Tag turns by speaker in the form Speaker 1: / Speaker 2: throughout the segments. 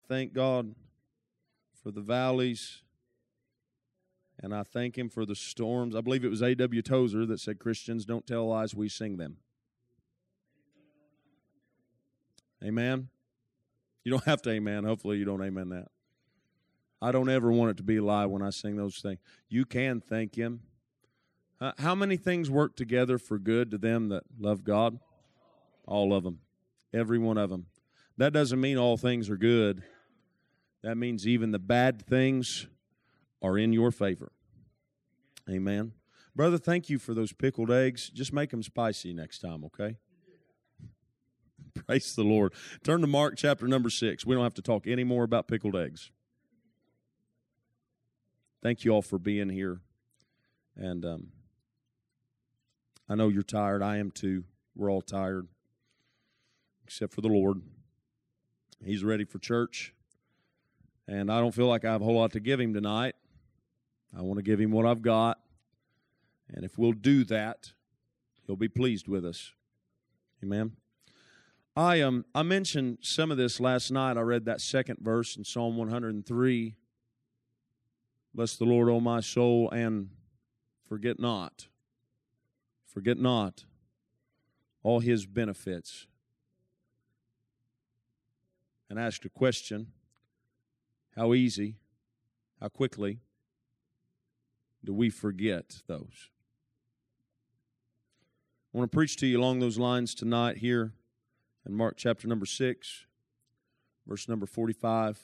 Speaker 1: thank God for the valleys, and I thank Him for the storms. I believe it was A.W. Tozer that said, Christians don't tell lies, we sing them. Amen? You don't have to amen. Hopefully you don't amen that. I don't ever want it to be a lie when I sing those things. You can thank Him. How many things work together for good to them that love God? All of them. Every one of them. That doesn't mean all things are good. That means even the bad things are in your favor. Amen. Brother, thank you for those pickled eggs. Just make them spicy next time, okay? Praise the Lord. Turn to Mark chapter number 6. We don't have to talk any more about pickled eggs. Thank you all for being here. And I know you're tired. I am too. We're all tired, except for the Lord. He's ready for church. And I don't feel like I have a whole lot to give Him tonight. I want to give Him what I've got. And if we'll do that, He'll be pleased with us. Amen. I mentioned some of this last night. I read that second verse in Psalm 103. Bless the Lord, O my soul, and forget not all His benefits. And asked a question, how easy, how quickly do we forget those? I want to preach to you along those lines tonight here in Mark chapter number 6, verse number 45.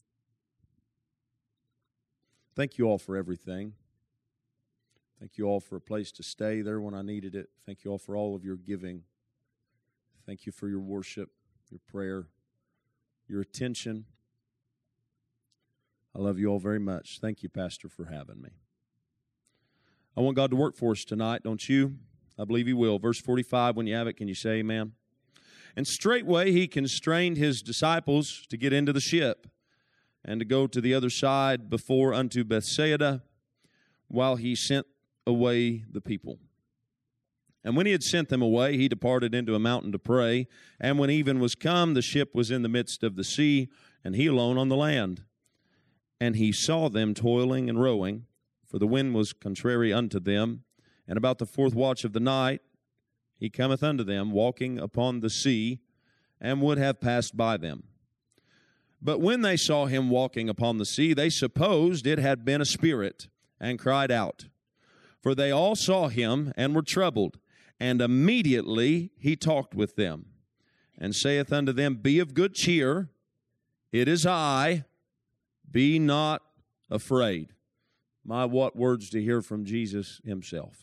Speaker 1: Thank you all for everything. Thank you all for a place to stay there when I needed it. Thank you all for all of your giving. Thank you for your worship, your prayer, your attention. I love you all very much. Thank you, Pastor, for having me. I want God to work for us tonight, don't you? I believe He will. Verse 45, when you have it, can you say amen? And straightway He constrained His disciples to get into the ship and to go to the other side before unto Bethsaida, while He sent away the people. And when He had sent them away, He departed into a mountain to pray. And when even was come, the ship was in the midst of the sea, and He alone on the land. And He saw them toiling and rowing, for the wind was contrary unto them. And about the fourth watch of the night, He cometh unto them, walking upon the sea, and would have passed by them. But when they saw Him walking upon the sea, they supposed it had been a spirit, and cried out. For they all saw Him, and were troubled. And immediately He talked with them, and saith unto them, Be of good cheer, it is I, be not afraid. My, what words to hear from Jesus Himself.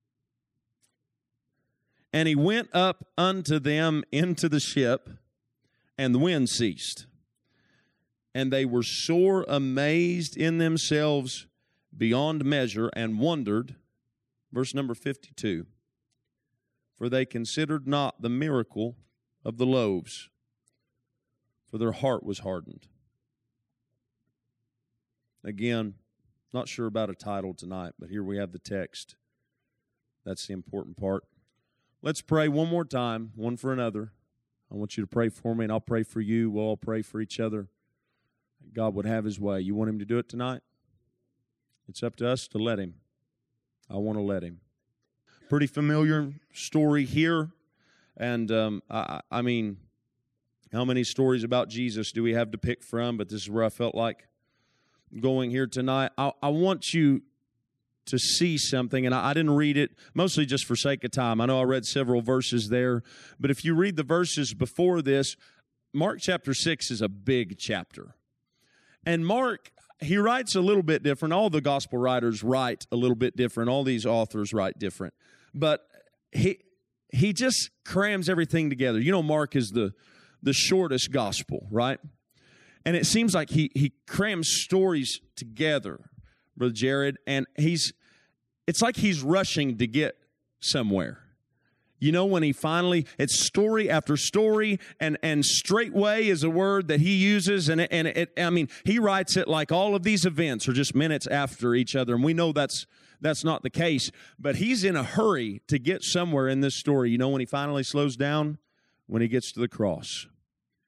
Speaker 1: And He went up unto them into the ship, and the wind ceased. And they were sore amazed in themselves beyond measure, and wondered, verse number 52, for they considered not the miracle of the loaves, for their heart was hardened. Again, not sure about a title tonight, but here we have the text. That's the important part. Let's pray one more time, one for another. I want you to pray for me, and I'll pray for you. We'll all pray for each other. God would have His way. You want Him to do it tonight? It's up to us to let Him. I want to let Him. Pretty familiar story here. And, I mean, how many stories about Jesus do we have to pick from? But this is where I felt like going here tonight. I want you to see something, and I didn't read it mostly just for sake of time. I know I read several verses there, but if you read the verses before this, Mark chapter 6 is a big chapter. And Mark, he writes a little bit different. All the gospel writers write a little bit different. All these authors write different. But he just crams everything together. You know, Mark is the shortest gospel, right? And it seems like he crams stories together, Brother Jared, and it's like he's rushing to get somewhere. You know, when it's story after story, and straightway is a word that he uses, and he writes it like all of these events are just minutes after each other, and we know that's not the case, but he's in a hurry to get somewhere in this story. You know when he finally slows down? When he gets to the cross.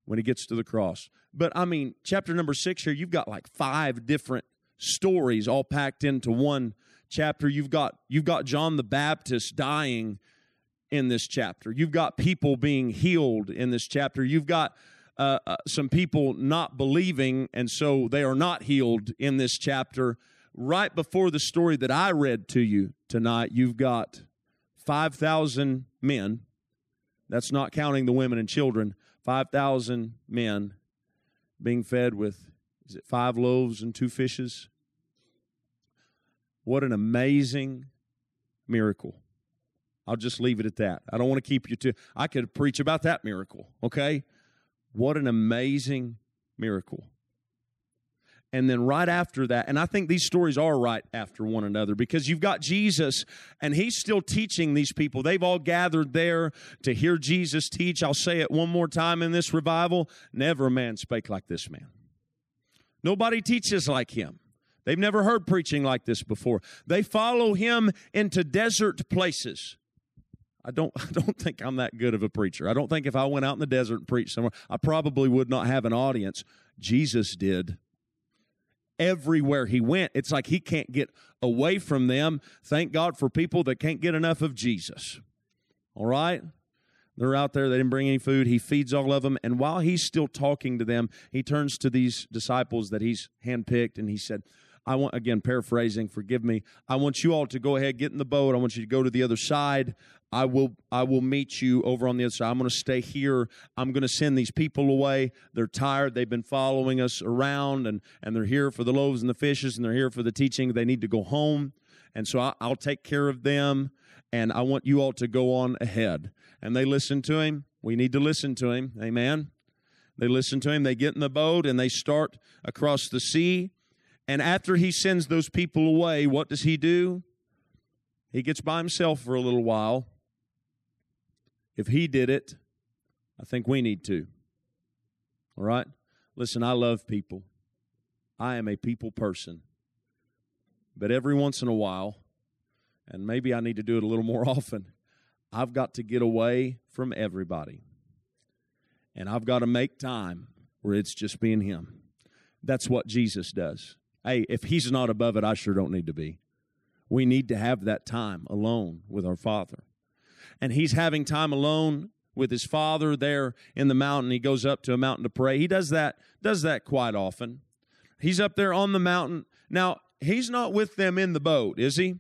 Speaker 1: when he gets to the cross. But, I mean, chapter number 6 here, you've got like 5 different stories all packed into one chapter. You've got John the Baptist dying in this chapter. You've got people being healed in this chapter. You've got some people not believing, and so they are not healed in this chapter. Right before the story that I read to you tonight, you've got 5,000 men. That's not counting the women and children. 5,000 men being fed with, is it 5 loaves and 2 fishes? What an amazing miracle. I'll just leave it at that. I don't want to keep you to, I could preach about that miracle, okay? What an amazing miracle. And then right after that, and I think these stories are right after one another, because you've got Jesus, and he's still teaching these people. They've all gathered there to hear Jesus teach. I'll say it one more time in this revival. Never a man spake like this man. Nobody teaches like him. They've never heard preaching like this before. They follow him into desert places. I don't think I'm that good of a preacher. I don't think if I went out in the desert and preached somewhere, I probably would not have an audience. Jesus did. Everywhere he went, it's like he can't get away from them. Thank God for people that can't get enough of Jesus. All right? They're out there. They didn't bring any food. He feeds all of them. And while he's still talking to them, he turns to these disciples that he's handpicked, and he said, I want, again, paraphrasing, forgive me, I want you all to go ahead, get in the boat. I want you to go to the other side. I will meet you over on the other side. I'm going to stay here. I'm going to send these people away. They're tired. They've been following us around, and they're here for the loaves and the fishes, and they're here for the teaching. They need to go home. And so I'll take care of them, and I want you all to go on ahead. And they listen to him. We need to listen to him. Amen. They listen to him. They get in the boat, and they start across the sea. And after he sends those people away, what does he do? He gets by himself for a little while. If he did it, I think we need to. All right? Listen, I love people. I am a people person. But every once in a while, and maybe I need to do it a little more often, I've got to get away from everybody. And I've got to make time where it's just me and him. That's what Jesus does. Hey, if he's not above it, I sure don't need to be. We need to have that time alone with our Father. And he's having time alone with his Father there in the mountain. He goes up to a mountain to pray. He does that quite often. He's up there on the mountain. Now, he's not with them in the boat, is he?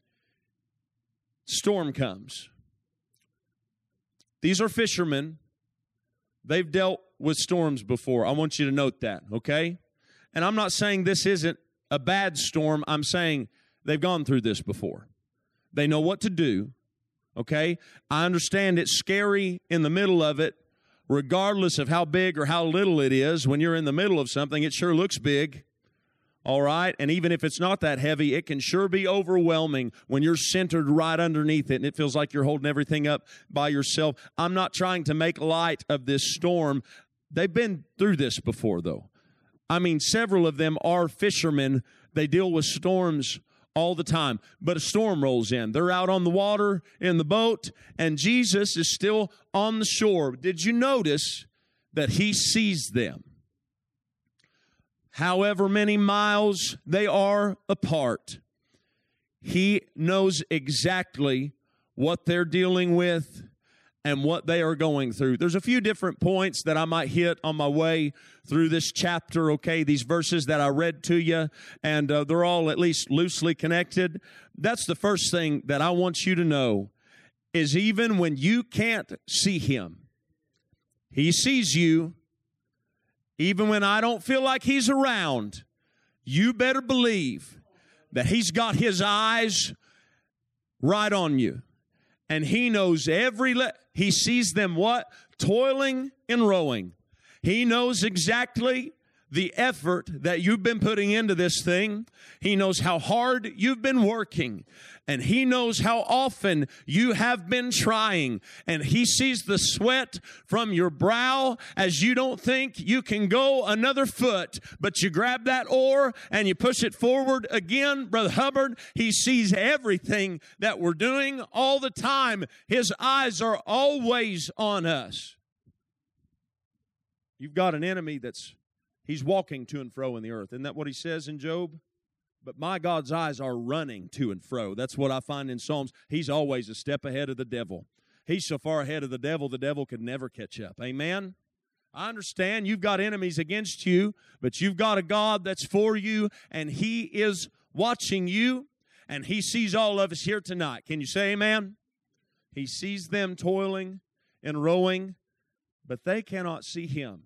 Speaker 1: Storm comes. These are fishermen. They've dealt with storms before. I want you to note that, okay? And I'm not saying this isn't a bad storm. I'm saying they've gone through this before. They know what to do, okay? I understand it's scary in the middle of it, regardless of how big or how little it is. When you're in the middle of something, it sure looks big, all right? And even if it's not that heavy, it can sure be overwhelming when you're centered right underneath it and it feels like you're holding everything up by yourself. I'm not trying to make light of this storm. They've been through this before, though. I mean, several of them are fishermen. They deal with storms all the time. But a storm rolls in. They're out on the water in the boat, and Jesus is still on the shore. Did you notice that he sees them? However many miles they are apart, he knows exactly what they're dealing with and what they are going through. There's a few different points that I might hit on my way through this chapter, okay, these verses that I read to you, and they're all at least loosely connected. That's the first thing that I want you to know, is even when you can't see him, he sees you. Even when I don't feel like he's around, you better believe that he's got his eyes right on you. And he knows he sees them what? Toiling and rowing. He knows exactly the effort that you've been putting into this thing. He knows how hard you've been working. And he knows how often you have been trying. And he sees the sweat from your brow as you don't think you can go another foot. But you grab that oar and you push it forward again. Brother Hubbard, he sees everything that we're doing all the time. His eyes are always on us. You've got an enemy he's walking to and fro in the earth. Isn't that what he says in Job? But my God's eyes are running to and fro. That's what I find in Psalms. He's always a step ahead of the devil. He's so far ahead of the devil could never catch up. Amen? I understand you've got enemies against you, but you've got a God that's for you, and He is watching you, and He sees all of us here tonight. Can you say amen? He sees them toiling and rowing, but they cannot see Him.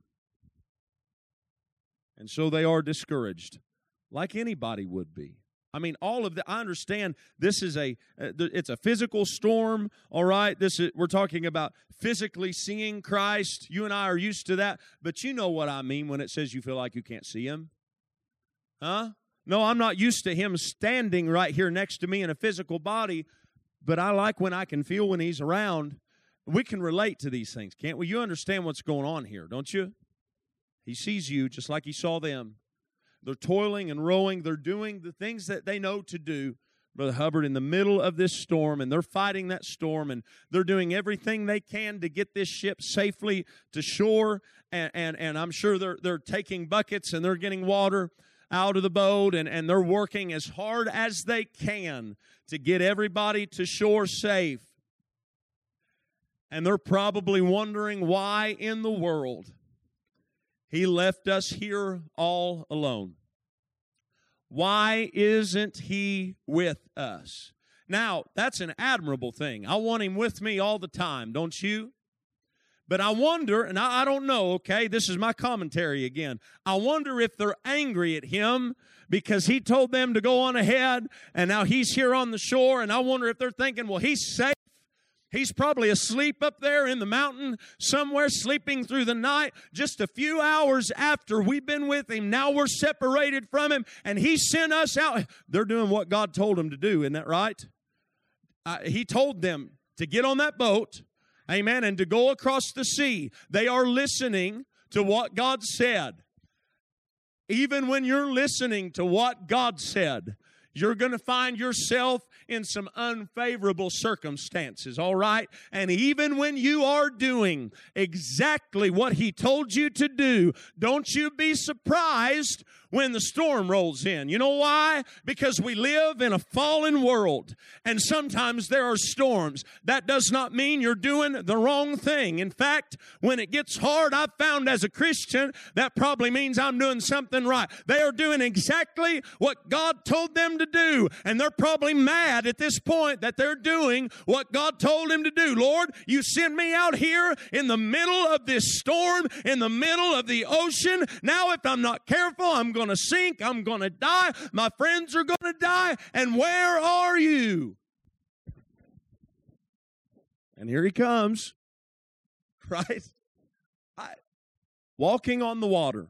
Speaker 1: And so they are discouraged, like anybody would be. I mean, all of I understand this is it's a physical storm, all right? We're talking about physically seeing Christ. You and I are used to that, but you know what I mean when it says you feel like you can't see Him. Huh? No, I'm not used to Him standing right here next to me in a physical body, but I like when I can feel when He's around. We can relate to these things, can't we? You understand what's going on here, don't you? He sees you just like He saw them. They're toiling and rowing. They're doing the things that they know to do, Brother Hubbard, in the middle of this storm, and they're fighting that storm, and they're doing everything they can to get this ship safely to shore, and I'm sure they're taking buckets and they're getting water out of the boat, and they're working as hard as they can to get everybody to shore safe. And they're probably wondering why in the world He left us here all alone. Why isn't He with us? Now, that's an admirable thing. I want Him with me all the time, don't you? But I wonder, and I don't know, okay, this is my commentary again. I wonder if they're angry at Him because He told them to go on ahead, and now He's here on the shore, and I wonder if they're thinking, well, He's safe. He's probably asleep up there in the mountain somewhere, sleeping through the night. Just a few hours after we've been with Him, now we're separated from Him, and He sent us out. They're doing what God told them to do, isn't that right? He told them to get on that boat, amen, and to go across the sea. They are listening to what God said. Even when you're listening to what God said, you're going to find yourself in some unfavorable circumstances, all right? And even when you are doing exactly what He told you to do, don't you be surprised when the storm rolls in. You know why? Because we live in a fallen world, and sometimes there are storms. That does not mean you're doing the wrong thing. In fact, when it gets hard, I've found as a Christian, that probably means I'm doing something right. They are doing exactly what God told them to do, and they're probably mad at this point that they're doing what God told Him to do. Lord, You sent me out here in the middle of this storm, in the middle of the ocean. Now, if I'm not careful, I'm going to sink, I'm going to die, my friends are going to die, and where are You? And here He comes, right? Walking on the water.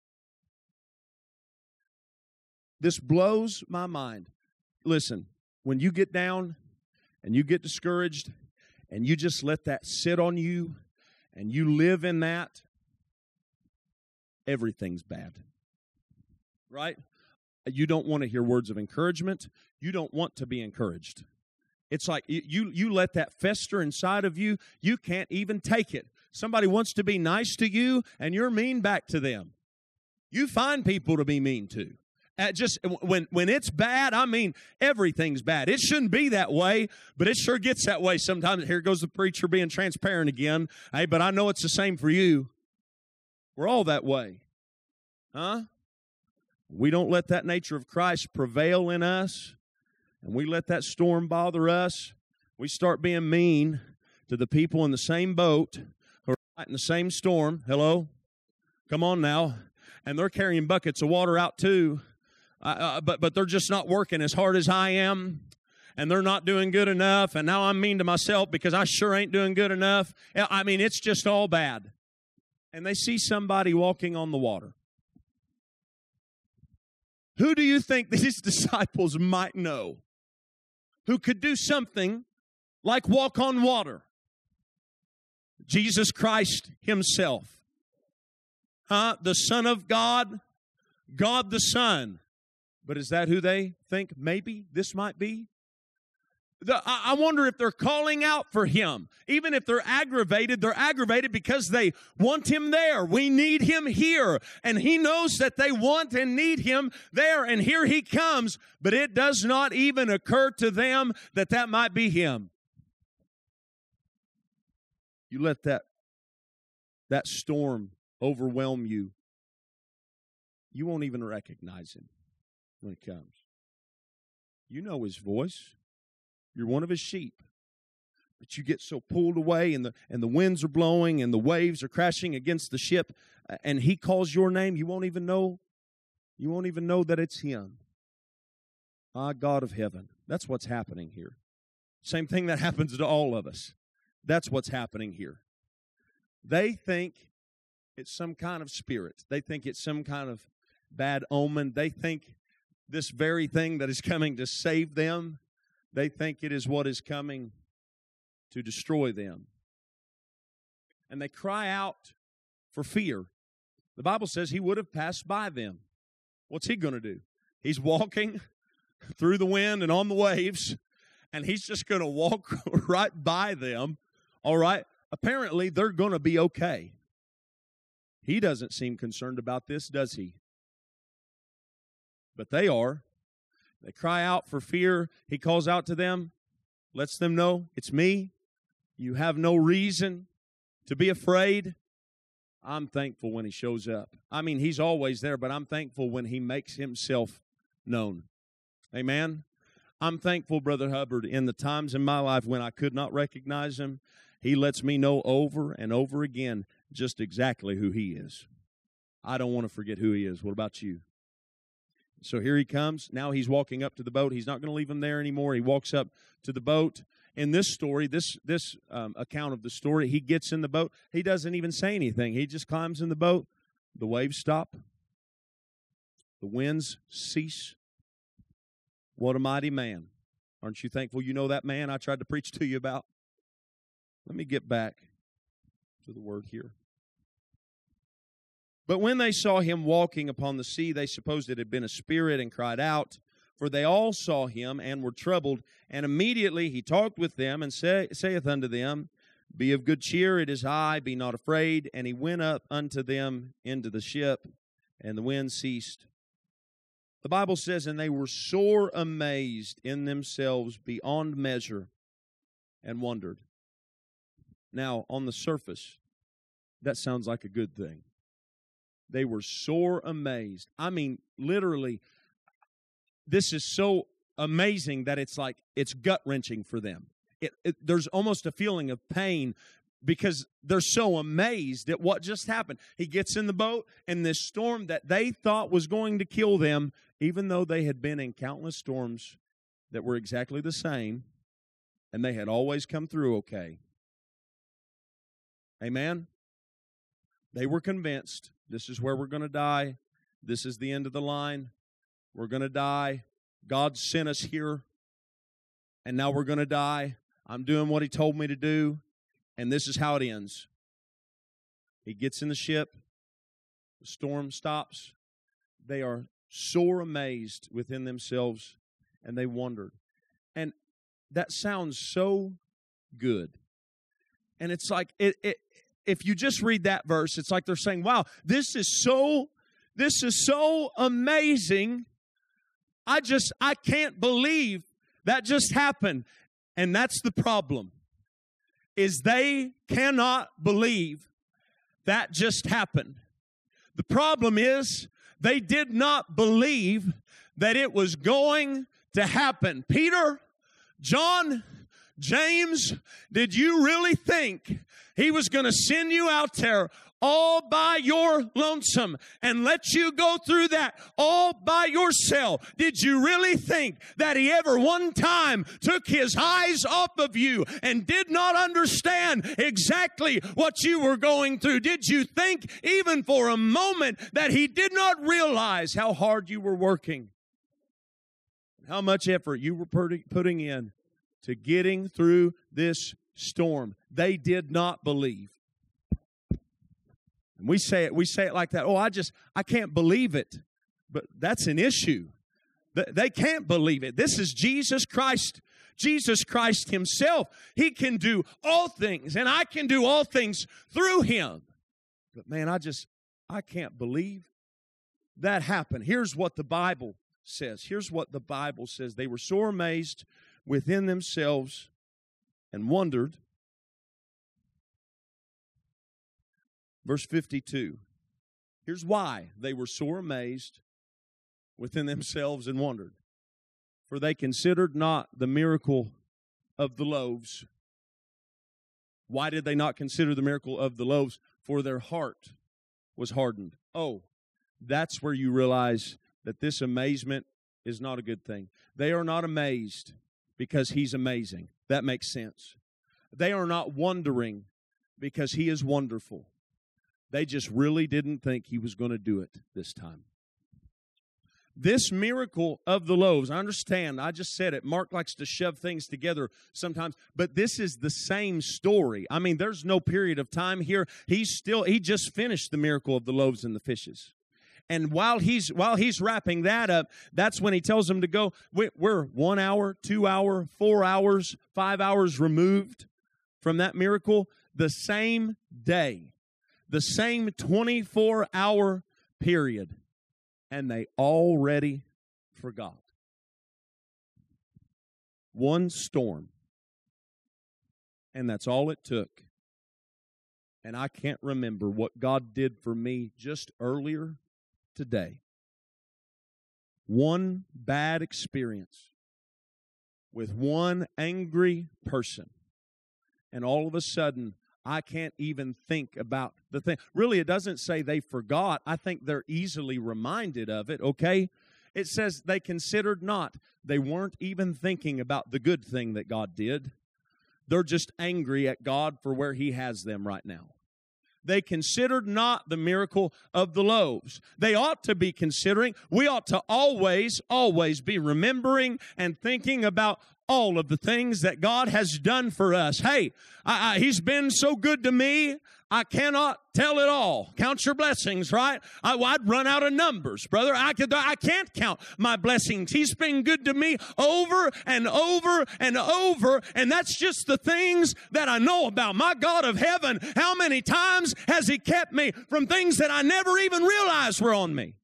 Speaker 1: This blows my mind. Listen, when you get down and you get discouraged and you just let that sit on you and you live in that, everything's bad. Right? You don't want to hear words of encouragement. You don't want to be encouraged. It's like you let that fester inside of you. You can't even take it. Somebody wants to be nice to you, and you're mean back to them. You find people to be mean to. Just when it's bad, I mean, everything's bad. It shouldn't be that way, but it sure gets that way sometimes. Here goes the preacher being transparent again. Hey, but I know it's the same for you. We're all that way. Huh? We don't let that nature of Christ prevail in us, and we let that storm bother us. We start being mean to the people in the same boat who are fighting the same storm. Hello? Come on now. And they're carrying buckets of water out too, but they're just not working as hard as I am, and they're not doing good enough, and now I'm mean to myself because I sure ain't doing good enough. I mean, it's just all bad. And they see somebody walking on the water. Who do you think these disciples might know who could do something like walk on water? Jesus Christ Himself. The Son of God, God the Son. But is that who they think maybe this might be? I wonder if they're calling out for him. Even if they're aggravated because they want him there. We need him here. And he knows that they want and need him there. And here he comes. But it does not even occur to them that that might be him. You let that storm overwhelm you. You won't even recognize him when he comes. You know his voice. You're one of his sheep. But you get so pulled away and the winds are blowing and the waves are crashing against the ship and he calls your name, you won't even know that it's him. Ah, God of heaven. That's what's happening here. Same thing that happens to all of us. That's what's happening here. They think it's some kind of spirit. They think it's some kind of bad omen. They think this very thing that is coming to save them, they think it is what is coming to destroy them. And they cry out for fear. The Bible says he would have passed by them. What's he going to do? He's walking through the wind and on the waves, and he's just going to walk right by them. All right? Apparently, they're going to be okay. He doesn't seem concerned about this, does he? But they are. They cry out for fear. He calls out to them, lets them know, it's me. You have no reason to be afraid. I'm thankful when he shows up. I mean, he's always there, but I'm thankful when he makes himself known. Amen? I'm thankful, Brother Hubbard, in the times in my life when I could not recognize him, he lets me know over and over again just exactly who he is. I don't want to forget who he is. What about you? So here he comes. Now he's walking up to the boat. He's not going to leave him there anymore. He walks up to the boat. In this story, this account of the story, he gets in the boat. He doesn't even say anything. He just climbs in the boat. The waves stop. The winds cease. What a mighty man. Aren't you thankful you know that man I tried to preach to you about? Let me get back to the word here. But when they saw him walking upon the sea, they supposed it had been a spirit and cried out, for they all saw him and were troubled. And immediately he talked with them and saith unto them, Be of good cheer, it is I, be not afraid. And he went up unto them into the ship, and the wind ceased. The Bible says, And they were sore amazed in themselves beyond measure, and wondered. Now, on the surface, that sounds like a good thing. They were sore amazed. I mean, literally, this is so amazing that it's gut-wrenching for them. There's almost a feeling of pain because they're so amazed at what just happened. He gets in the boat, and this storm that they thought was going to kill them, even though they had been in countless storms that were exactly the same, and they had always come through okay. Amen? They were convinced, this is where we're going to die. This is the end of the line. We're going to die. God sent us here, and now we're going to die. I'm doing what he told me to do, and this is how it ends. He gets in the ship. The storm stops. They are sore amazed within themselves, and they wondered. And that sounds so good. And it's like, if you just read that verse, it's like they're saying, wow, this is so amazing. I can't believe that just happened. And that's the problem, is they cannot believe that just happened. The problem is they did not believe that it was going to happen. Peter, John, James, did you really think he was going to send you out there all by your lonesome and let you go through that all by yourself? Did you really think that he ever one time took his eyes off of you and did not understand exactly what you were going through? Did you think even for a moment that he did not realize how hard you were working? How much effort you were putting in to getting through this storm? They did not believe. And we say it like that. Oh, I can't believe it. But that's an issue. They can't believe it. This is Jesus Christ Jesus Christ himself. He can do all things, and I can do all things through him. But man, I can't believe that happened. Here's what the Bible says. Here's what the Bible says. They were sore amazed within themselves and wondered. Verse 52. Here's why they were sore amazed within themselves and wondered. For they considered not the miracle of the loaves. Why did they not consider the miracle of the loaves? For their heart was hardened. Oh, that's where you realize that this amazement is not a good thing. They are not amazed because he's amazing. That makes sense. They are not wondering because he is wonderful. They just really didn't think he was going to do it this time. This miracle of the loaves, I understand, I just said it, Mark likes to shove things together sometimes, but this is the same story. I mean, there's no period of time here. He just finished the miracle of the loaves and the fishes. And while he's wrapping that up, that's when he tells them to go. We're 1 hour, 2 hour, 4 hours, 5 hours removed from that miracle. The same day, the same 24-hour period, and they already forgot. One storm, and that's all it took. And I can't remember what God did for me just earlier today. One bad experience with one angry person, and all of a sudden, I can't even think about the thing. Really, it doesn't say they forgot. I think they're easily reminded of it, okay? It says they considered not. They weren't even thinking about the good thing that God did. They're just angry at God for where he has them right now. They considered not the miracle of the loaves. They ought to be considering. We ought to always be remembering and thinking about all of the things that God has done for us. Hey, he's been so good to me, I cannot tell it all. Count your blessings, right? I'd run out of numbers, brother. I can't count my blessings. He's been good to me over and over and over, and that's just the things that I know about. My God of heaven, how many times has he kept me from things that I never even realized were on me?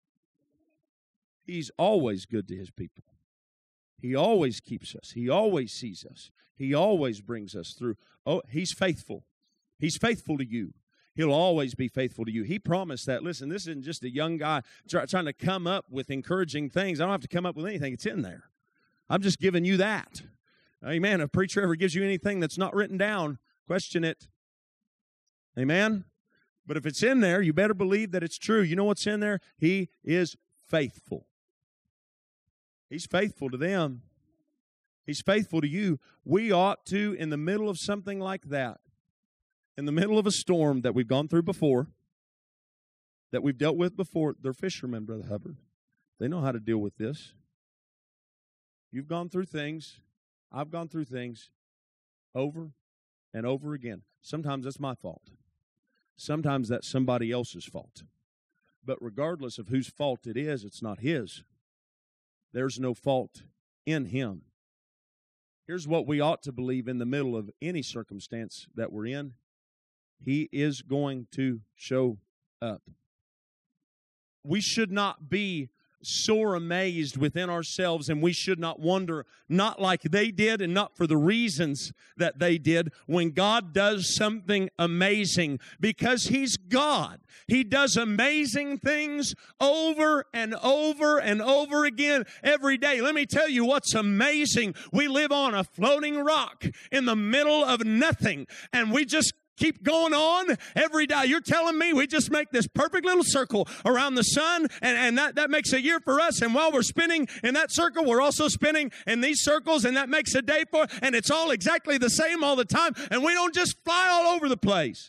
Speaker 1: He's always good to his people. He always keeps us. He always sees us. He always brings us through. Oh, he's faithful. He's faithful to you. He'll always be faithful to you. He promised that. Listen, this isn't just a young guy trying to come up with encouraging things. I don't have to come up with anything. It's in there. I'm just giving you that. Amen. If a preacher ever gives you anything that's not written down, question it. Amen. But if it's in there, you better believe that it's true. You know what's in there? He is faithful. He's faithful to them. He's faithful to you. We ought to, in the middle of something like that, in the middle of a storm that we've gone through before, that we've dealt with before, they're fishermen, Brother Hubbard. They know how to deal with this. You've gone through things. I've gone through things over and over again. Sometimes that's my fault. Sometimes that's somebody else's fault. But regardless of whose fault it is, it's not his. There's no fault in him. Here's what we ought to believe in the middle of any circumstance that we're in. He is going to show up. We should not be sore amazed within ourselves, and we should not wonder, not like they did and not for the reasons that they did, when God does something amazing, because he's God. He does amazing things over and over and over again every day. Let me tell you what's amazing. We live on a floating rock in the middle of nothing, and we just keep going on every day. You're telling me we just make this perfect little circle around the sun, and that makes a year for us. And while we're spinning in that circle, we're also spinning in these circles, and that makes a day for, and it's all exactly the same all the time. And we don't just fly all over the place.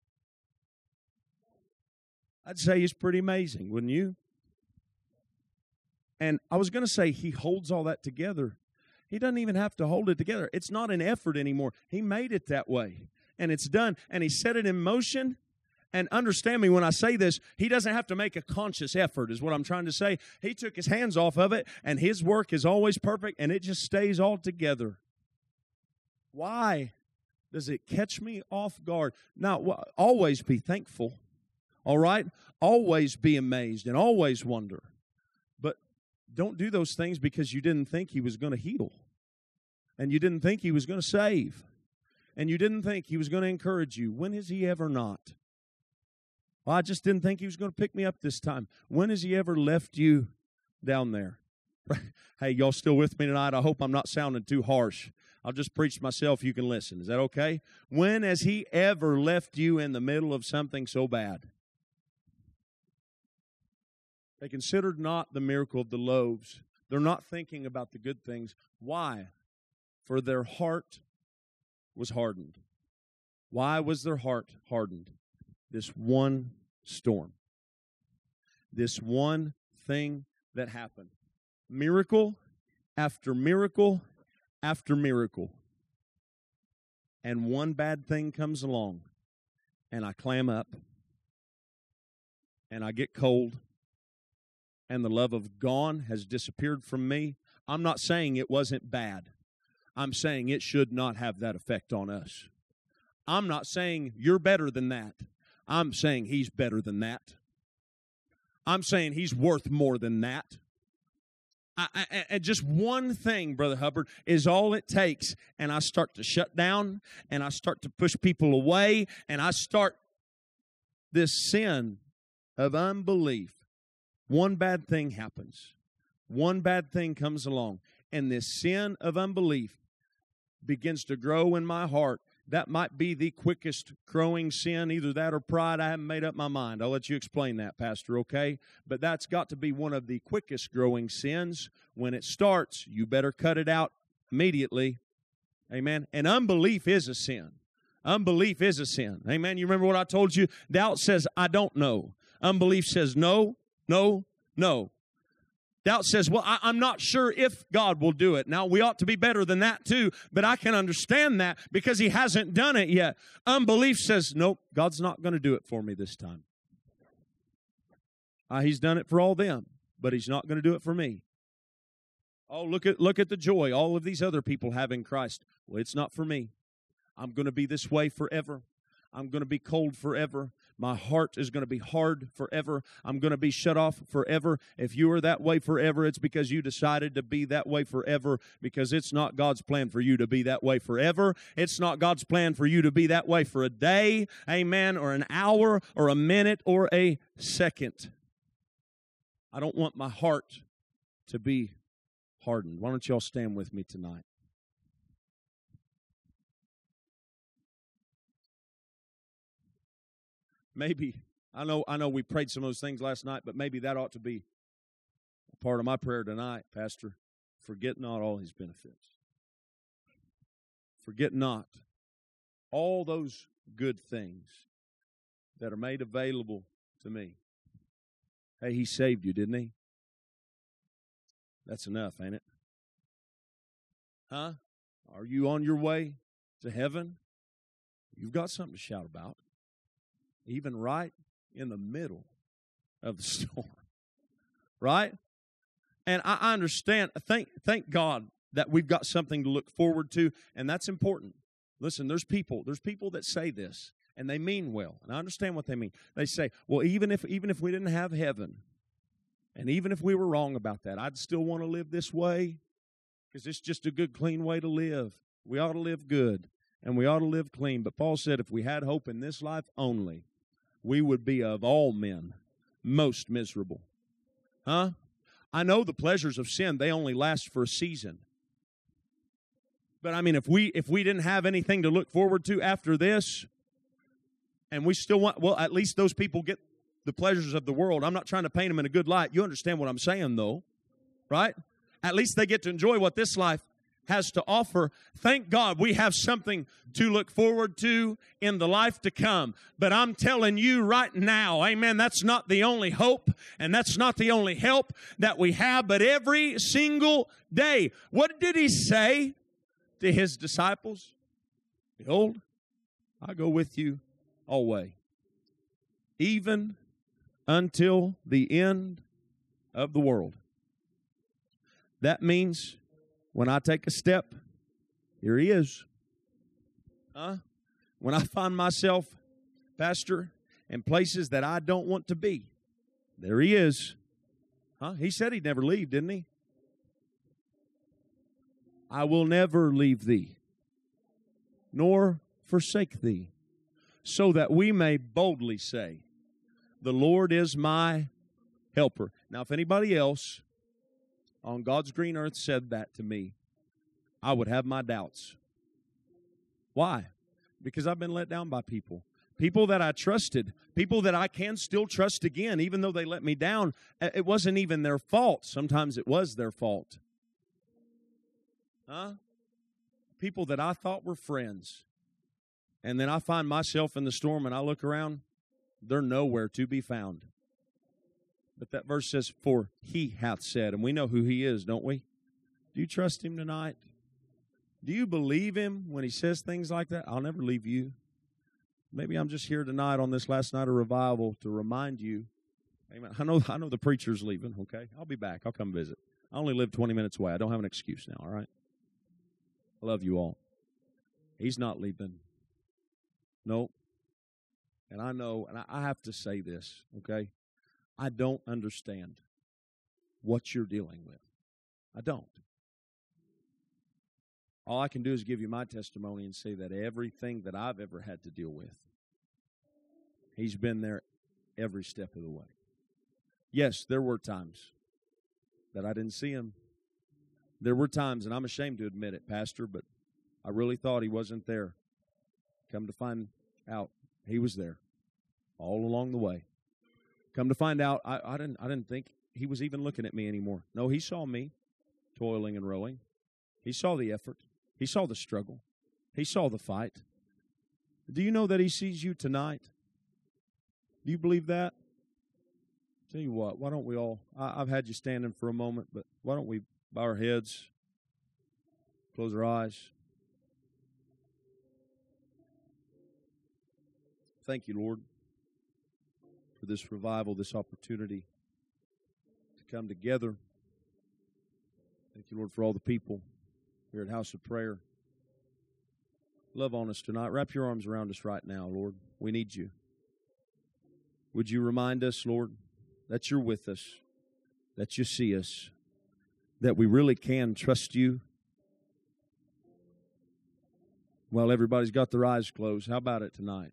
Speaker 1: I'd say he's pretty amazing, wouldn't you? And I was going to say he holds all that together. He doesn't even have to hold it together. It's not an effort anymore. He made it that way. And it's done, and he set it in motion. And understand me when I say this, he doesn't have to make a conscious effort, is what I'm trying to say. He took his hands off of it, and his work is always perfect, and it just stays all together. Why does it catch me off guard? Now, always be thankful, all right? Always be amazed and always wonder. But don't do those things because you didn't think He was going to heal. And you didn't think He was going to save. And you didn't think He was going to encourage you. When has He ever not? Well, I just didn't think He was going to pick me up this time. When has He ever left you down there? Hey, y'all still with me tonight? I hope I'm not sounding too harsh. I'll just preach to myself. You can listen. Is that okay? When has He ever left you in the middle of something so bad? They considered not the miracle of the loaves. They're not thinking about the good things. Why? For their heart was hardened. Why was their heart hardened? This one storm. This one thing that happened. Miracle after miracle after miracle. And one bad thing comes along. And I clam up. And I get cold. And the love of God has disappeared from me. I'm not saying it wasn't bad. I'm saying it should not have that effect on us. I'm not saying you're better than that. I'm saying He's better than that. I'm saying He's worth more than that. And just one thing, Brother Hubbard, is all it takes. And I start to shut down, and I start to push people away, and I start this sin of unbelief. One bad thing happens. One bad thing comes along. And this sin of unbelief begins to grow in my heart. That might be the quickest growing sin, either that or pride. I haven't made up my mind. I'll let you explain that, Pastor, okay? But that's got to be one of the quickest growing sins. When it starts, you better cut it out immediately. Amen? And unbelief is a sin. Unbelief is a sin. Amen? You remember what I told you? Doubt says, I don't know. Unbelief says, no, no, no. Doubt says, well, I'm not sure if God will do it. Now, we ought to be better than that too, but I can understand that because He hasn't done it yet. Unbelief says, nope, God's not going to do it for me this time. He's done it for all them, but He's not going to do it for me. Oh, look at the joy all of these other people have in Christ. Well, it's not for me. I'm going to be this way forever. I'm going to be cold forever. My heart is going to be hard forever. I'm going to be shut off forever. If you are that way forever, it's because you decided to be that way forever, because it's not God's plan for you to be that way forever. It's not God's plan for you to be that way for a day, amen, or an hour, or a minute, or a second. I don't want my heart to be hardened. Why don't y'all stand with me tonight? Maybe, I know we prayed some of those things last night, but maybe that ought to be a part of my prayer tonight, Pastor. Forget not all His benefits. Forget not all those good things that are made available to me. Hey, He saved you, didn't He? That's enough, ain't it? Huh? Are you on your way to heaven? You've got something to shout about. Even right in the middle of the storm. Right? And I understand. Thank God that we've got something to look forward to, and that's important. Listen, there's people that say this, and they mean well, and I understand what they mean. They say, well, even if we didn't have heaven, and even if we were wrong about that, I'd still want to live this way because it's just a good, clean way to live. We ought to live good, and we ought to live clean. But Paul said if we had hope in this life only, we would be of all men most miserable. Huh? I know the pleasures of sin, they only last for a season. But I mean, if we didn't have anything to look forward to after this, and we still want, well, at least those people get the pleasures of the world. I'm not trying to paint them in a good light. You understand what I'm saying, though, right? At least they get to enjoy what this life has to offer. Thank God we have something to look forward to in the life to come. But I'm telling you right now, amen, that's not the only hope and that's not the only help that we have, but every single day. What did He say to His disciples? Behold, I go with you always, even until the end of the world. That means when I take a step, here He is. When I find myself, Pastor, in places that I don't want to be, there He is. He said He'd never leave, didn't He? I will never leave thee, nor forsake thee, so that we may boldly say, the Lord is my helper. Now, if anybody else on God's green earth said that to me, I would have my doubts. Why? Because I've been let down by people. People that I trusted. People that I can still trust again, even though they let me down. It wasn't even their fault. Sometimes it was their fault. People that I thought were friends. And then I find myself in the storm and I look around, they're nowhere to be found. But that verse says, for He hath said, and we know who He is, don't we? Do you trust Him tonight? Do you believe Him when He says things like that? I'll never leave you. Maybe I'm just here tonight on this last night of revival to remind you. Amen. I know the preacher's leaving, okay? I'll be back. I'll come visit. I only live 20 minutes away. I don't have an excuse now, all right? I love you all. He's not leaving. Nope. And I know, and I have to say this, okay? I don't understand what you're dealing with. I don't. All I can do is give you my testimony and say that everything that I've ever had to deal with, He's been there every step of the way. Yes, there were times that I didn't see Him. There were times, and I'm ashamed to admit it, Pastor, but I really thought He wasn't there. Come to find out, He was there all along the way. Come to find out, I didn't think He was even looking at me anymore. No, He saw me toiling and rowing. He saw the effort. He saw the struggle. He saw the fight. Do you know that He sees you tonight? Do you believe that? Tell you what, why don't we all, I've had you standing for a moment, but why don't we bow our heads, close our eyes. Thank you, Lord, for this revival, this opportunity to come together. Thank you, Lord, for all the people here at House of Prayer. Love on us tonight. Wrap your arms around us right now, Lord. We need you. Would you remind us, Lord, that you're with us, that you see us, that we really can trust you? Well, everybody's got their eyes closed. How about it tonight?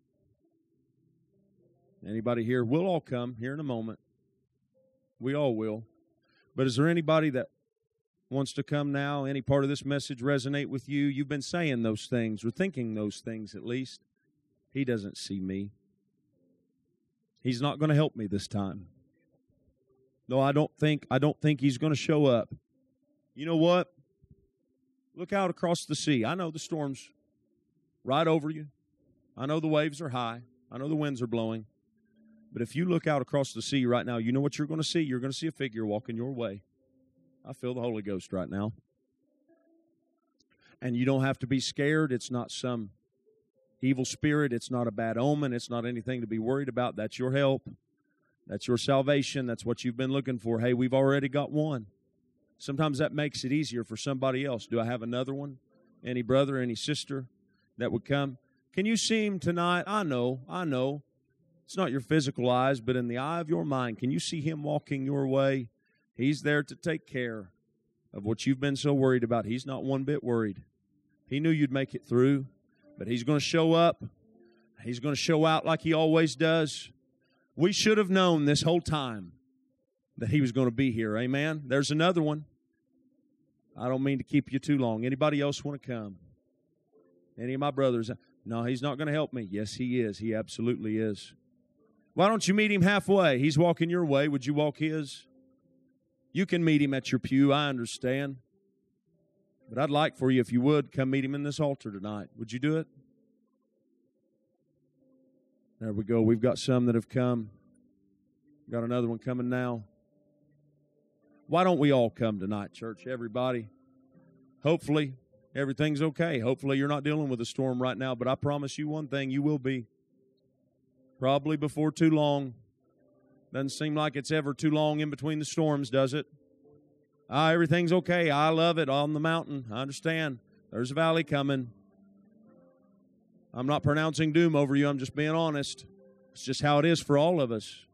Speaker 1: Anybody here? We'll all come here in a moment. We all will. But is there anybody that wants to come now? Any part of this message resonate with you? You've been saying those things or thinking those things at least. He doesn't see me. He's not going to help me this time. No, I don't think He's going to show up. You know what? Look out across the sea. I know the storm's right over you. I know the waves are high. I know the winds are blowing. But if you look out across the sea right now, you know what you're going to see? You're going to see a figure walking your way. I feel the Holy Ghost right now. And you don't have to be scared. It's not some evil spirit. It's not a bad omen. It's not anything to be worried about. That's your help. That's your salvation. That's what you've been looking for. Hey, we've already got one. Sometimes that makes it easier for somebody else. Do I have another one? Any brother, any sister that would come? Can you see Him tonight? I know. It's not your physical eyes, but in the eye of your mind, can you see Him walking your way? He's there to take care of what you've been so worried about. He's not one bit worried. He knew you'd make it through, but He's going to show up. He's going to show out like He always does. We should have known this whole time that He was going to be here. Amen? There's another one. I don't mean to keep you too long. Anybody else want to come? Any of my brothers? No, He's not going to help me. Yes, He is. He absolutely is. Why don't you meet Him halfway? He's walking your way. Would you walk His? You can meet Him at your pew. I understand. But I'd like for you, if you would, come meet Him in this altar tonight. Would you do it? There we go. We've got some that have come. Got another one coming now. Why don't we all come tonight, church? Everybody. Hopefully, everything's okay. Hopefully, you're not dealing with a storm right now. But I promise you one thing, you will be. Probably before too long. Doesn't seem like it's ever too long in between the storms, does it? Everything's okay. I love it on the mountain. I understand. There's a valley coming. I'm not pronouncing doom over you. I'm just being honest. It's just how it is for all of us.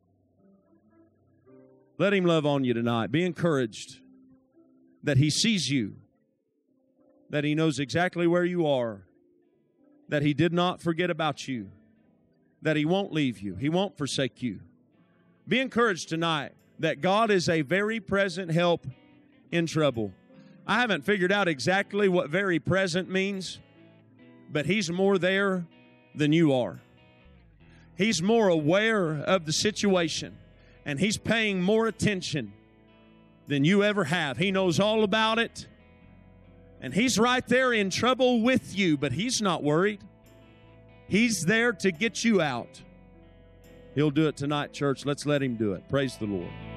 Speaker 1: Let Him love on you tonight. Be encouraged that He sees you, that He knows exactly where you are, that He did not forget about you, that He won't leave you, He won't forsake you. Be encouraged tonight that God is a very present help in trouble. I haven't figured out exactly what very present means, but He's more there than you are. He's more aware of the situation, and He's paying more attention than you ever have. He knows all about it, and He's right there in trouble with you, but He's not worried. He's there to get you out. He'll do it tonight, church. Let's let Him do it. Praise the Lord.